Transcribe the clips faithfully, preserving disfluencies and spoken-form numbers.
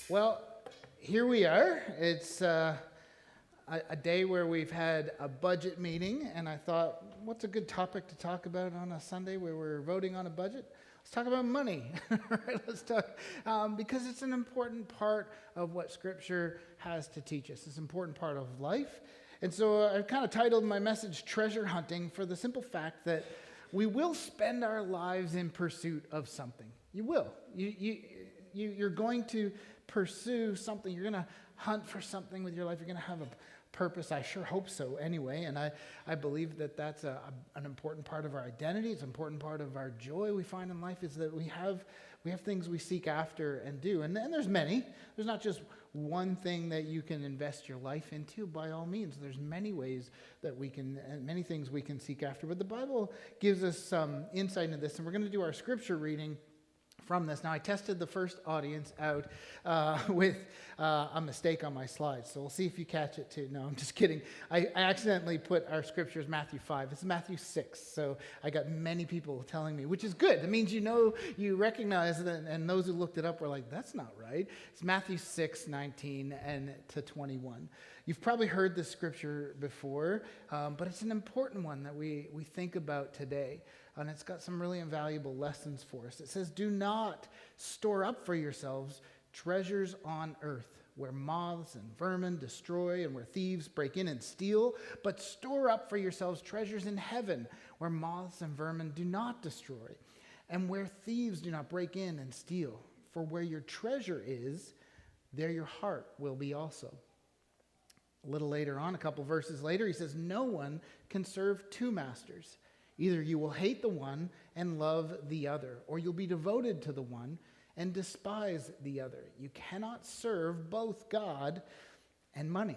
Well, here we are. It's uh, a, a day where we've had a budget meeting, and I thought, what's a good topic to talk about on a Sunday where we're voting on a budget? Let's talk about money. Right, let's talk, um, because it's an important part of what Scripture has to teach us. It's an important part of life. And so uh, I've kind of titled my message Treasure Hunting, for the simple fact that we will spend our lives in pursuit of something. You will. You, you, you, you're going to pursue something. You're going to hunt for something with your life. You're going to have a purpose. I sure hope so anyway. And I, I believe that that's a, a, an important part of our identity. It's an important part of our joy we find in life, is that we have we have things we seek after and do. And, and there's many. There's not just one thing that you can invest your life into. By all means, there's many ways that we can, and many things we can seek after. But the Bible gives us some insight into this, and we're going to do our scripture reading from this. Now, I tested the first audience out uh, with uh, a mistake on my slides, so we'll see if you catch it too. No, I'm just kidding. I, I accidentally put our scriptures Matthew five. It's Matthew six, so I got many people telling me, which is good. That means you know, you recognize it, and those who looked it up were like, that's not right. It's Matthew six, nineteen and to twenty-one. You've probably heard this scripture before, um, but it's an important one that we, we think about today. And it's got some really invaluable lessons for us. It says, do not store up for yourselves treasures on earth, where moths and vermin destroy and where thieves break in and steal, but store up for yourselves treasures in heaven, where moths and vermin do not destroy, and where thieves do not break in and steal. For where your treasure is, there your heart will be also. A little later on, a couple verses later, he says, no one can serve two masters. Either you will hate the one and love the other, or you'll be devoted to the one and despise the other. You cannot serve both God and money.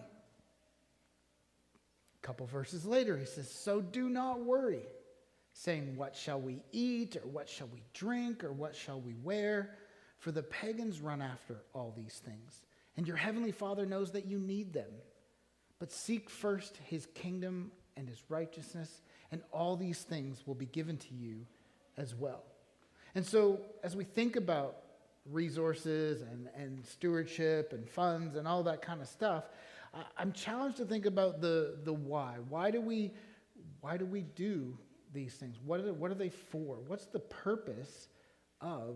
A couple verses later, he says, so do not worry, saying, what shall we eat, or what shall we drink, or what shall we wear? For the pagans run after all these things, and your heavenly Father knows that you need them. But seek first his kingdom and his righteousness, and all these things will be given to you as well. And so as we think about resources and, and stewardship and funds and all that kind of stuff, I, I'm challenged to think about the, the why. Why do we why do we do these things? What are, what are they for? What's the purpose of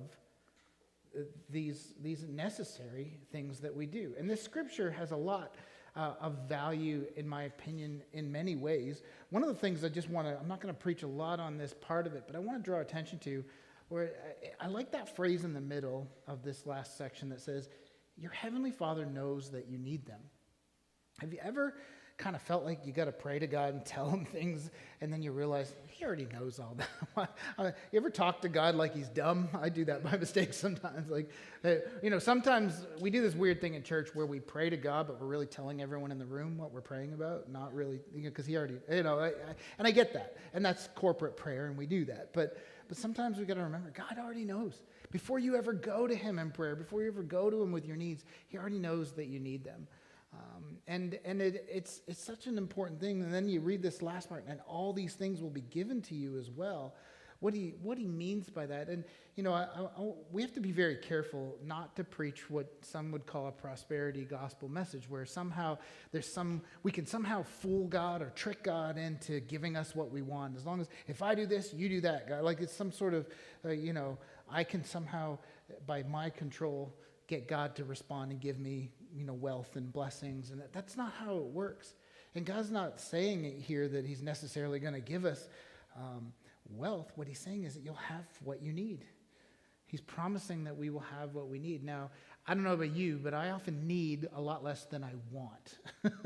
these, these necessary things that we do? And this scripture has a lot Uh, of value, in my opinion, in many ways. One of the things I just want to, I'm not going to preach a lot on this part of it, but I want to draw attention to, where I, I like that phrase in the middle of this last section that says, your heavenly Father knows that you need them. Have you ever kind of felt like you got to pray to God and tell him things, and then you realize he already knows all that? You ever talk to God like he's dumb? I do that by mistake sometimes. Like, uh, you know, sometimes we do this weird thing in church where we pray to God, but we're really telling everyone in the room what we're praying about, not really, because he already, you know, I, I, and I get that, and that's corporate prayer, and we do that. But but sometimes we got to remember, God already knows. Before you ever go to him in prayer, before you ever go to him with your needs, he already knows that you need them. Um, and and it, it's it's such an important thing. And then you read this last part, and all these things will be given to you as well. What he what he means by that, and you know, I, I, we have to be very careful not to preach what some would call a prosperity gospel message, where somehow there's some we can somehow fool God or trick God into giving us what we want. As long as if I do this, you do that, God. Like it's some sort of uh, you know, I can somehow by my control get God to respond and give me, you know, wealth and blessings. And that, that's not how it works. And God's not saying it here that he's necessarily going to give us um, wealth. What he's saying is that you'll have what you need. He's promising that we will have what we need. Now, I don't know about you, but I often need a lot less than I want.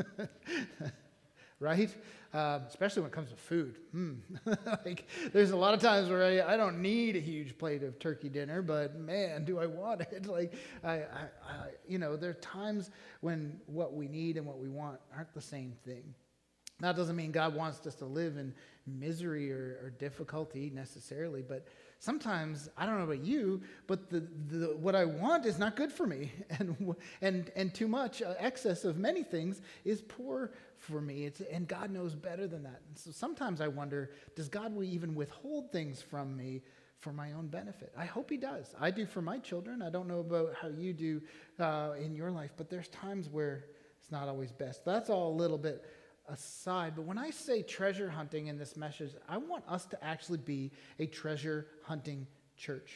Right? Um, especially when it comes to food. Hmm. Like, there's a lot of times where I, I don't need a huge plate of turkey dinner, but man, do I want it. Like, I, I, I, you know, there are times when what we need and what we want aren't the same thing. That doesn't mean God wants us to live in misery or, or difficulty necessarily, but sometimes, I don't know about you, but the, the what I want is not good for me, and and and too much uh, excess of many things is poor for me. It's and God knows better than that. And so sometimes I wonder, does God even withhold things from me for my own benefit. I hope he does. I do for my children. I don't know about how you do uh, in your life, but there's times where it's not always best. That's all a little bit aside. But when I say treasure hunting in this message, I want us to actually be a treasure hunting church.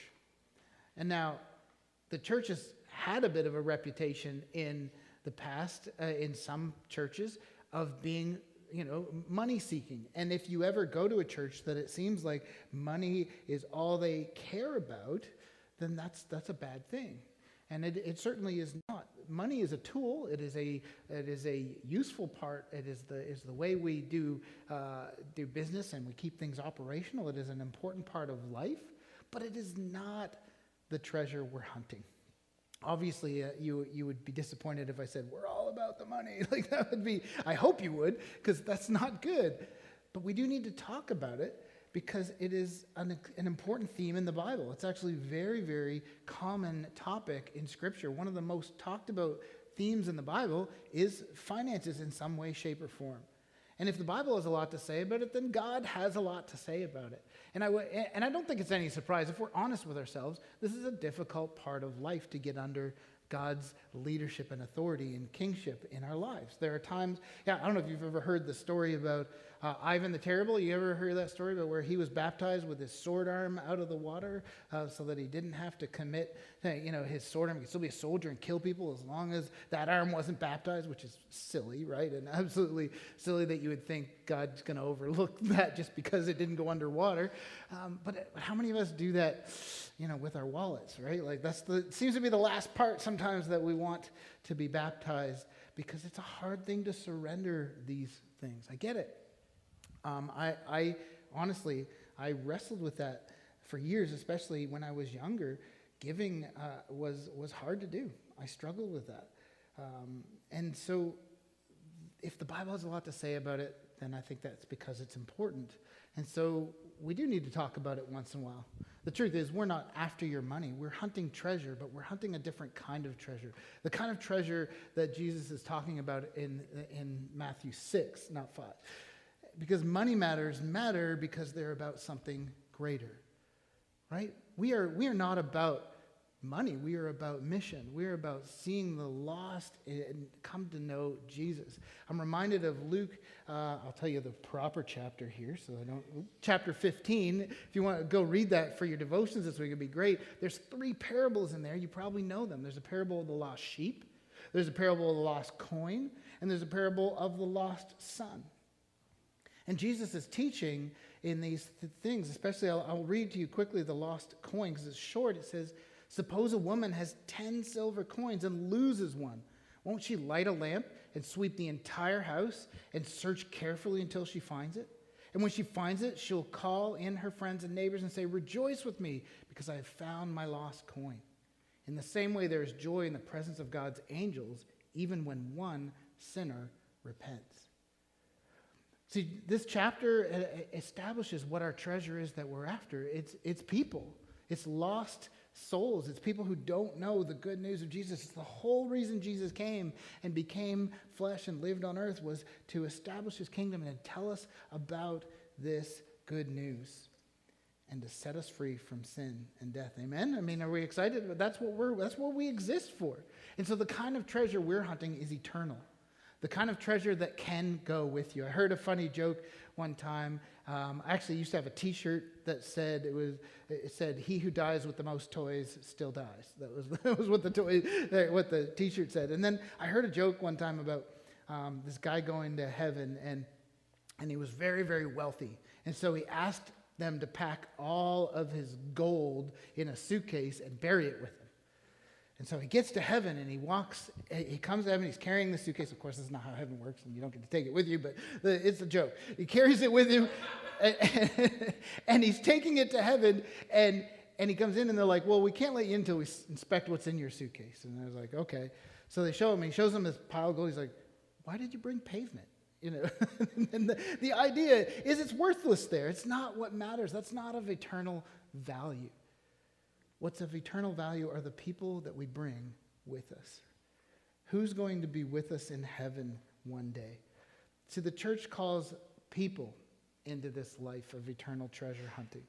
And now, the church has had a bit of a reputation in the past, uh, in some churches, of being, you know, money seeking. And if you ever go to a church that it seems like money is all they care about, then that's that's a bad thing. And it, it certainly is not. Money is a tool. It is a it is a useful part. It is the is the way we do uh, do business and we keep things operational. It is an important part of life, but it is not the treasure we're hunting. Obviously, uh, you you would be disappointed if I said, we're all about the money. Like, that would be, I hope you would, because that's not good. But we do need to talk about it because it is an, an important theme in the Bible. It's actually a very, very common topic in Scripture. One of the most talked about themes in the Bible is finances in some way, shape, or form. And if the Bible has a lot to say about it, then God has a lot to say about it. And I, w- and I don't think it's any surprise, if we're honest with ourselves, this is a difficult part of life to get under God's leadership and authority and kingship in our lives. There are times, yeah, I don't know if you've ever heard the story about uh, Ivan the Terrible. You ever heard that story about where he was baptized with his sword arm out of the water uh, so that he didn't have to commit, you know, his sword arm. He could still be a soldier and kill people as long as that arm wasn't baptized, which is silly, right? And absolutely silly that you would think God's going to overlook that just because it didn't go underwater. Um, but how many of us do that, you know, with our wallets, right? Like, that's the, it seems to be the last part sometimes that we want to be baptized, because it's a hard thing to surrender these things. I get it. Um, I, I honestly, I wrestled with that for years, especially when I was younger. Giving uh, was was hard to do. I struggled with that. Um, and so if the Bible has a lot to say about it, then I think that's because it's important. And so we do need to talk about it once in a while. The truth is, we're not after your money. We're hunting treasure, but we're hunting a different kind of treasure. The kind of treasure that Jesus is talking about in, in Matthew six, not five. Because money matters matter because they're about something greater, right? We are, we are not about money. We are about mission. We are about seeing the lost and come to know Jesus. I'm reminded of Luke. Uh, I'll tell you the proper chapter here, so I don't. Chapter fifteen. If you want to go read that for your devotions this week, it'd be great. There's three parables in there. You probably know them. There's a parable of the lost sheep. There's a parable of the lost coin, and there's a parable of the lost son. And Jesus is teaching in these th- things, especially I'll, I'll read to you quickly the lost coin because it's short. It says, suppose a woman has ten silver coins and loses one. Won't she light a lamp and sweep the entire house and search carefully until she finds it? And when she finds it, she'll call in her friends and neighbors and say, rejoice with me because I have found my lost coin. In the same way, there is joy in the presence of God's angels, even when one sinner repents. See, this chapter establishes what our treasure is that we're after. It's, it's people. It's lost souls. It's people who don't know the good news of Jesus. It's the whole reason Jesus came and became flesh and lived on earth was to establish his kingdom and to tell us about this good news and to set us free from sin and death. Amen? I mean, are we excited? But that's what we're, that's what we exist for. And so the kind of treasure we're hunting is eternal. The kind of treasure that can go with you. I heard a funny joke one time. Um, I actually used to have a T-shirt that said it was. It said, "He who dies with the most toys still dies." That was that was what the toy, what the T-shirt said. And then I heard a joke one time about um, this guy going to heaven, and and he was very very wealthy, and so he asked them to pack all of his gold in a suitcase and bury it with him. And so he gets to heaven and he walks, he comes to heaven, he's carrying the suitcase. Of course, this is not how heaven works and you don't get to take it with you, but it's a joke. He carries it with him and, and he's taking it to heaven and, and he comes in and they're like, well, we can't let you in until we inspect what's in your suitcase. And I was like, okay. So they show him, he shows him this pile of gold. He's like, why did you bring pavement? You know, and the, the idea is it's worthless there. It's not what matters. That's not of eternal value. What's of eternal value are the people that we bring with us. Who's going to be with us in heaven one day? See, the church calls people into this life of eternal treasure hunting.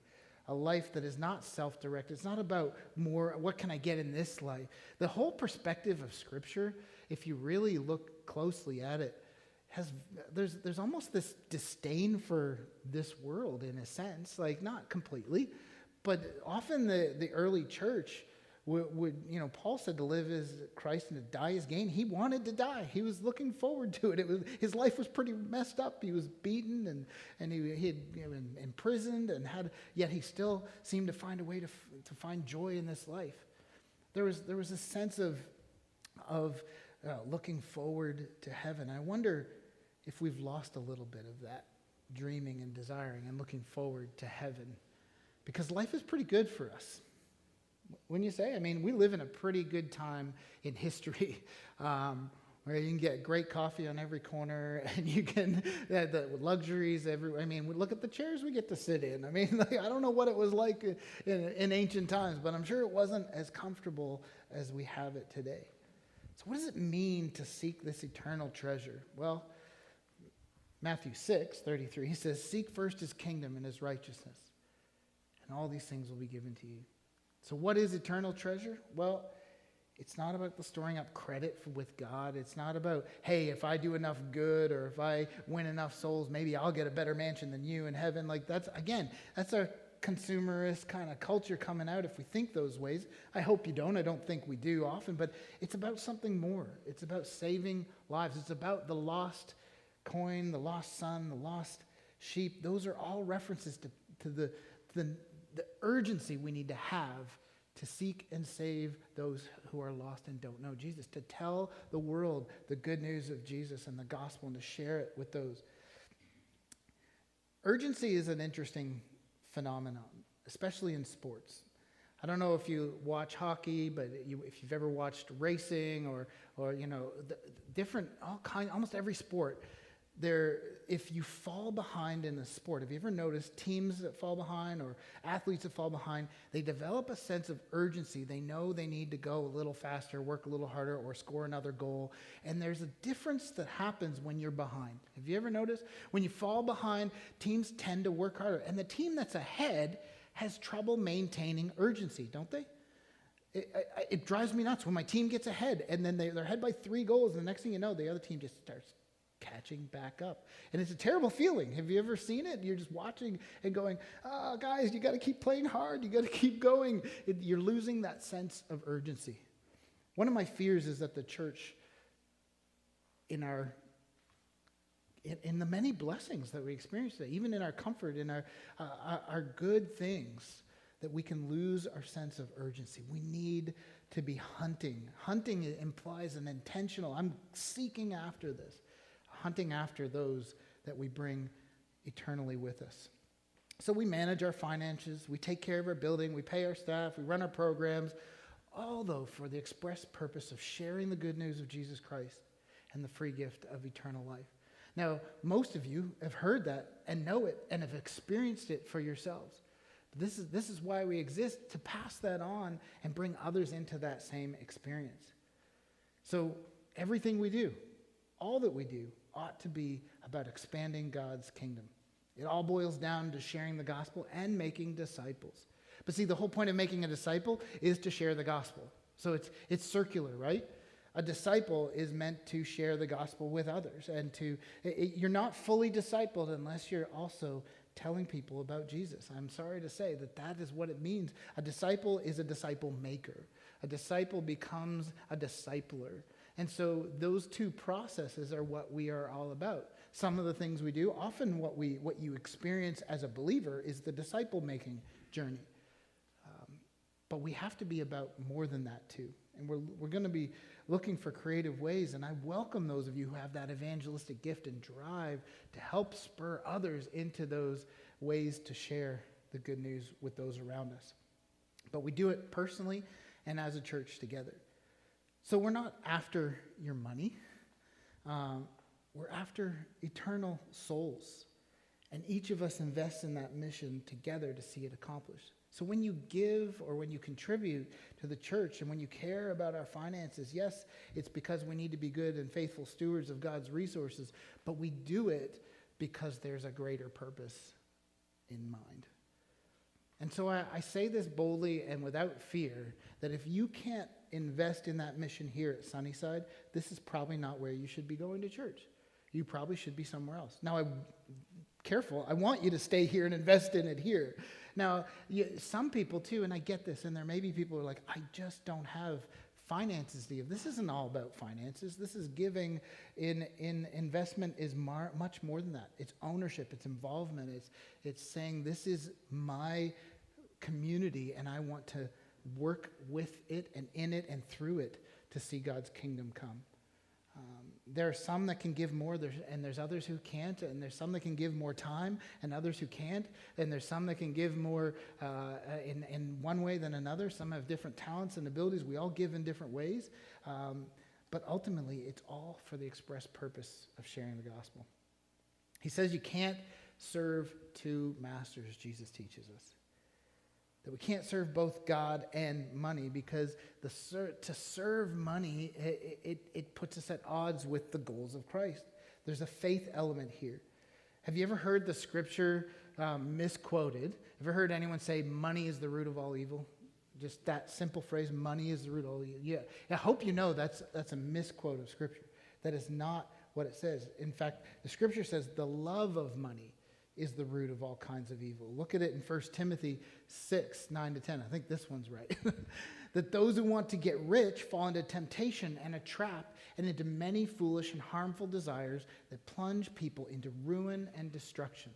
a life that is not self-directed. It's not about more, what can I get in this life? The whole perspective of Scripture, if you really look closely at it, has there's there's almost this disdain for this world in a sense, like not completely, but often the, the early church would, would, you know, Paul said to live as Christ and to die as gain. He wanted to die. He was looking forward to it. It was, his life was pretty messed up. He was beaten and, and he, he had you know, been imprisoned and had, yet he still seemed to find a way to, to find joy in this life. There was, there was a sense of, of uh, looking forward to heaven. I wonder if we've lost a little bit of that dreaming and desiring and looking forward to heaven, because life is pretty good for us. Wouldn't you say? I mean, we live in a pretty good time in history, um, where you can get great coffee on every corner, and you can uh, the luxuries every. I mean, look at the chairs we get to sit in. I mean, like, I don't know what it was like in, in ancient times, but I'm sure it wasn't as comfortable as we have it today. So, what does it mean to seek this eternal treasure? Well, Matthew six thirty-three, he says, "Seek first his kingdom and his righteousness, and all these things will be given to you." So what is eternal treasure? Well, it's not about the storing up credit for, with God. It's not about, hey, if I do enough good or if I win enough souls, maybe I'll get a better mansion than you in heaven. Like that's, again, that's our consumerist kind of culture coming out if we think those ways. I hope you don't. I don't think we do often, but it's about something more. It's about saving lives. It's about the lost coin, the lost son, the lost sheep. Those are all references to, to the, the the urgency we need to have to seek and save those who are lost and don't know Jesus, to tell the world the good news of Jesus and the gospel and to share it with those. Urgency is an interesting phenomenon, especially in sports. I don't know if you watch hockey, but you, if you've ever watched racing or, or you know, the, different, all kind, almost every sport, there, if you fall behind in a sport, have you ever noticed teams that fall behind or athletes that fall behind, they develop a sense of urgency. They know they need to go a little faster, work a little harder, or score another goal. And there's a difference that happens when you're behind. Have you ever noticed? When you fall behind, teams tend to work harder. And the team that's ahead has trouble maintaining urgency, don't they? It, it, it drives me nuts when my team gets ahead, and then they, they're ahead by three goals, and the next thing you know, the other team just starts catching back up. And it's a terrible feeling. Have you ever seen it? You're just watching and going, oh, guys, you got to keep playing hard. You got to keep going. It, you're losing that sense of urgency. One of my fears is that the church, in our in, in the many blessings that we experience today, even in our comfort, in our, uh, our, our good things, that we can lose our sense of urgency. We need to be hunting. Hunting implies an intentional, I'm seeking after this. Hunting after those that we bring eternally with us. So we manage our finances, we take care of our building, we pay our staff, we run our programs, all though for the express purpose of sharing the good news of Jesus Christ and the free gift of eternal life. Now, most of you have heard that and know it and have experienced it for yourselves. This is, this is why we exist, to pass that on and bring others into that same experience. So everything we do, all that we do, ought to be about expanding God's kingdom. It all boils down to sharing the gospel and making disciples. But see, the whole point of making a disciple is to share the gospel. So it's it's circular, right? A disciple is meant to share the gospel with others. And to it, you're not fully discipled unless you're also telling people about Jesus. I'm sorry to say that that is what it means. A disciple is a disciple maker. A disciple becomes a discipler. And so those two processes are what we are all about. Some of the things we do, often what we what you experience as a believer is the disciple-making journey. Um, but we have to be about more than that too. And we're we're going to be looking for creative ways, and I welcome those of you who have that evangelistic gift and drive to help spur others into those ways to share the good news with those around us. But we do it personally and as a church together. So we're not after your money. Um, we're after eternal souls. And each of us invests in that mission together to see it accomplished. So when you give or when you contribute to the church and when you care about our finances, yes, it's because we need to be good and faithful stewards of God's resources, but we do it because there's a greater purpose in mind. And so I, I say this boldly and without fear, that if you can't invest in that mission here at Sunnyside, this is probably not where you should be going to church. You probably should be somewhere else. Now, I, careful, I want you to stay here and invest in it here. Now, you, some people too, and I get this, and there may be people who are like, I just don't have finances to give. This isn't all about finances. This is giving in in investment is mar, much more than that. It's ownership, it's involvement, it's it's saying this is my community and I want to work with it and in it and through it to see God's kingdom come. Um, there are some that can give more, there's, and there's others who can't, and there's some that can give more time, and others who can't, and there's some that can give more uh, in, in one way than another. Some have different talents and abilities. We all give in different ways, um, but ultimately, it's all for the express purpose of sharing the gospel. He says you can't serve two masters, Jesus teaches us. That we can't serve both God and money, because the ser- to serve money, it, it, it puts us at odds with the goals of Christ. There's a faith element here. Have you ever heard the scripture um, misquoted? Ever heard anyone say money is the root of all evil? Just that simple phrase, money is the root of all evil. Yeah, I hope you know that's, that's a misquote of scripture. That is not what it says. In fact, the scripture says the love of money is the root of all kinds of evil. Look at it in First Timothy six, nine to ten. I think this one's right. That those who want to get rich fall into temptation and a trap and into many foolish and harmful desires that plunge people into ruin and destruction.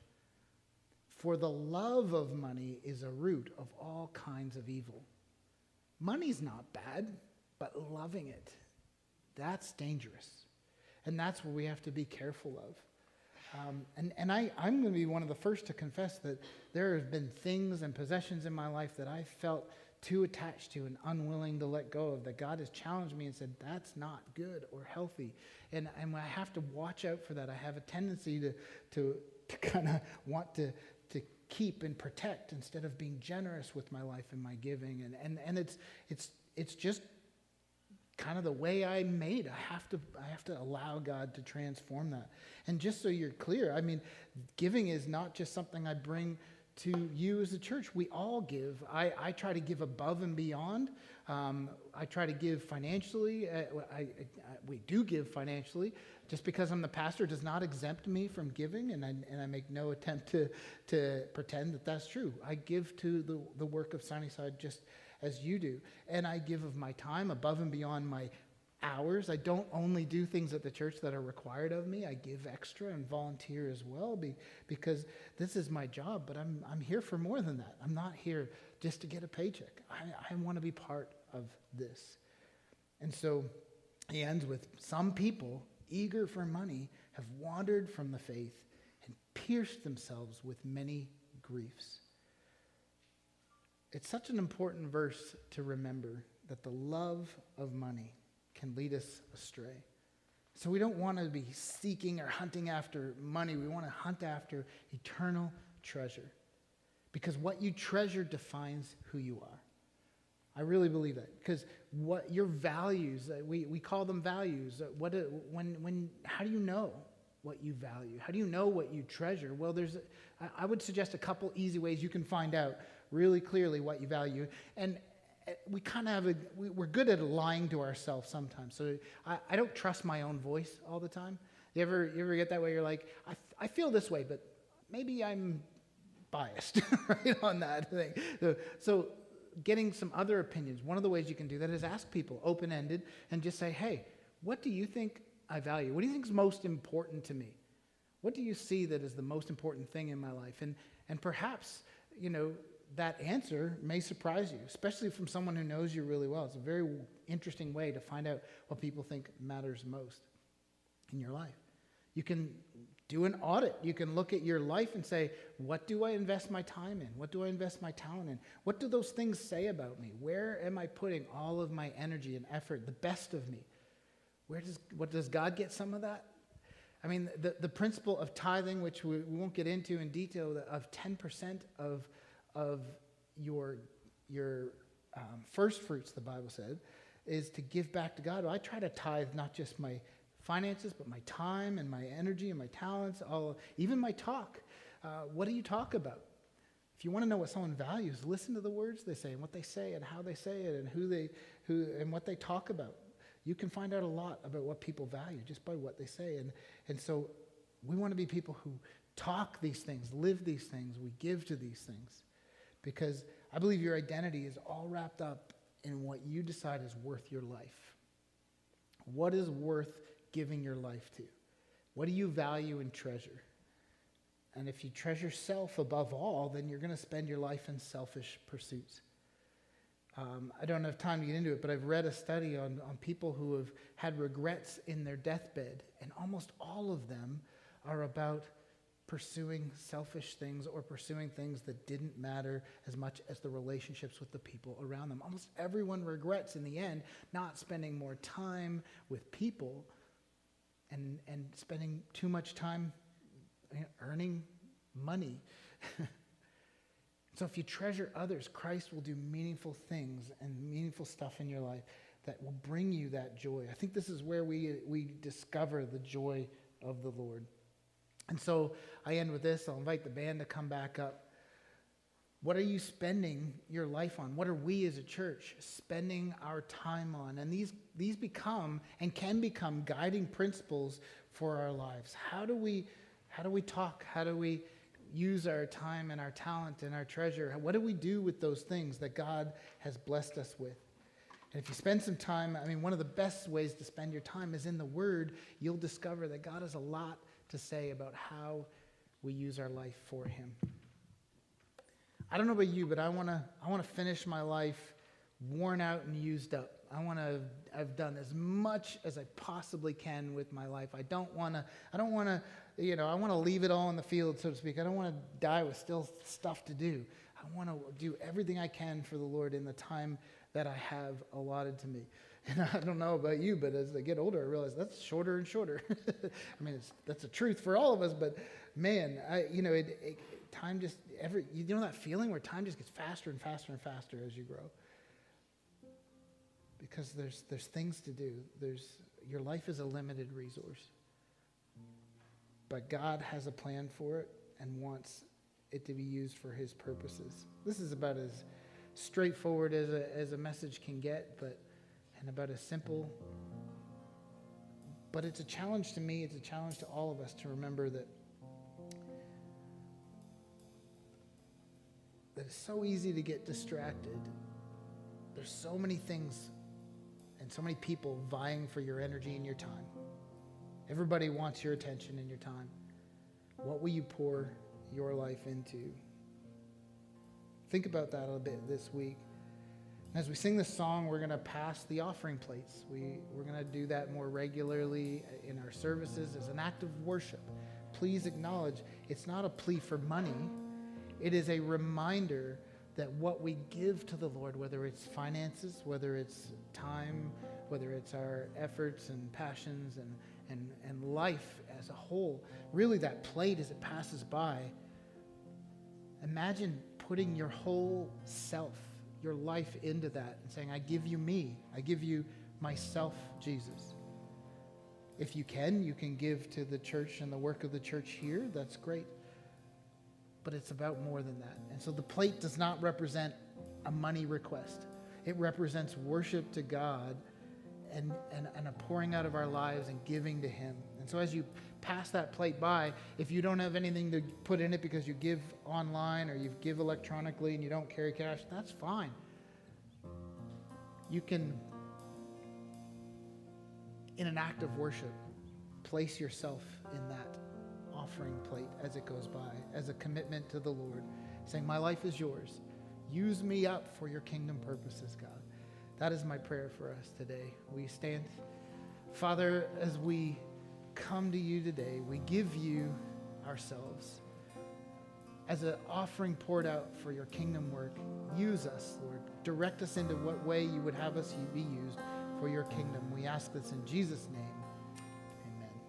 For the love of money is a root of all kinds of evil. Money's not bad, but loving it, that's dangerous. And that's what we have to be careful of. Um, and and I, I'm going to be one of the first to confess that there have been things and possessions in my life that I felt too attached to and unwilling to let go of, that God has challenged me and said, that's not good or healthy. And, and I have to watch out for that. I have a tendency to, to, to kind of want to, to keep and protect instead of being generous with my life and my giving. And, and, and it's, it's, it's just kind of the way I'm made. I have to I have to allow God to transform that. And just so you're clear, I mean, giving is not just something I bring to you as a church. We all give. I, I try to give above and beyond. Um, I try to give financially. Uh, I, I, we do give financially. Just because I'm the pastor does not exempt me from giving, and I, and I make no attempt to, to pretend that that's true. I give to the, the work of Sunnyside just as you do. And I give of my time above and beyond my hours. I don't only do things at the church that are required of me. I give extra and volunteer as well be, because this is my job, but I'm I'm here for more than that. I'm not here just to get a paycheck. I, I want to be part of this. And so he ends with, some people eager for money have wandered from the faith and pierced themselves with many griefs. It's such an important verse to remember, that the love of money can lead us astray. So we don't want to be seeking or hunting after money. We want to hunt after eternal treasure, because what you treasure defines who you are. I really believe that, because what your values, uh, we, we call them values. Uh, what uh, when when how do you know what you value? How do you know what you treasure? Well, there's I, I would suggest a couple easy ways you can find out really clearly what you value. And we kind of have a, we, we're good at lying to ourselves sometimes. So I, I don't trust my own voice all the time. You ever you ever get that way? You're like, I, I feel this way, but maybe I'm biased right on that thing. So, so getting some other opinions. One of the ways you can do that is ask people open-ended and just say, hey, what do you think I value? What do you think is most important to me? What do you see that is the most important thing in my life? And and perhaps, you know, that answer may surprise you, especially from someone who knows you really well. It's a very interesting way to find out what people think matters most in your life. You can do an audit. You can look at your life and say, what do I invest my time in? What do I invest my talent in? What do those things say about me? Where am I putting all of my energy and effort, the best of me? Where does, what, does God get some of that? I mean, the, the principle of tithing, which we, we won't get into in detail, of ten percent of of your your um, first fruits, the Bible said, is to give back to God. Well, I try to tithe not just my finances, but my time and my energy and my talents, all even my talk. Uh, what do you talk about? If you want to know what someone values, listen to the words they say and what they say and how they say it and who they who and what they talk about. You can find out a lot about what people value just by what they say. And and so we want to be people who talk these things, live these things, we give to these things. Because I believe your identity is all wrapped up in what you decide is worth your life. What is worth giving your life to? What do you value and treasure? And if you treasure self above all, then you're going to spend your life in selfish pursuits. Um, I don't have time to get into it, but I've read a study on, on people who have had regrets in their deathbed, and almost all of them are about pursuing selfish things or pursuing things that didn't matter as much as the relationships with the people around them. Almost everyone regrets in the end not spending more time with people and, and spending too much time earning money. So if you treasure others, Christ will do meaningful things and meaningful stuff in your life that will bring you that joy. I think this is where we we discover the joy of the Lord. And so I end with this. I'll invite the band to come back up. What are you spending your life on? What are we as a church spending our time on? And these these become and can become guiding principles for our lives. How do we how do we talk? How do we use our time and our talent and our treasure? What do we do with those things that God has blessed us with? And if you spend some time, I mean, one of the best ways to spend your time is in the Word. You'll discover that God has a lot to say about how we use our life for Him. I don't know about you, but I want to I want to finish my life worn out and used up. I want to I've done as much as I possibly can with my life. I don't want to I don't want to you know, I want to leave it all in the field, so to speak. I don't want to die with still stuff to do. I want to do everything I can for the Lord in the time that I have allotted to me. And I don't know about you, but as I get older, I realize that's shorter and shorter. I mean, it's, that's a truth for all of us, but man, I, you know, it, it, time just, every, you know that feeling where time just gets faster and faster and faster as you grow? Because there's there's things to do. There's your life is a limited resource. But God has a plan for it and wants it to be used for His purposes. This is about as straightforward as a, as a message can get, but and about as simple. But it's a challenge to me, it's a challenge to all of us to remember that, that it's so easy to get distracted. There's so many things and so many people vying for your energy and your time. Everybody wants your attention and your time. What will you pour your life into? Think about that a little bit this week. As we sing this song, we're going to pass the offering plates. We, we're going to do that more regularly in our services as an act of worship. Please acknowledge it's not a plea for money. It is a reminder that what we give to the Lord, whether it's finances, whether it's time, whether it's our efforts and passions and, and, and life as a whole, really that plate as it passes by, imagine putting your whole self, your life into that and saying, I give you me. I give you myself, Jesus. If you can, you can give to the church and the work of the church here. That's great. But it's about more than that. And so the plate does not represent a money request. It represents worship to God and, and, and a pouring out of our lives and giving to Him. And so as you pass that plate by, if you don't have anything to put in it because you give online or you give electronically and you don't carry cash, that's fine. You can, in an act of worship, place yourself in that offering plate as it goes by, as a commitment to the Lord, saying, my life is yours. Use me up for your kingdom purposes, God. That is my prayer for us today. We stand. Father, as we come to you today, we give you ourselves as an offering poured out for your kingdom work. Use us, Lord. Direct us into what way you would have us be used for your kingdom. We ask this in Jesus' name.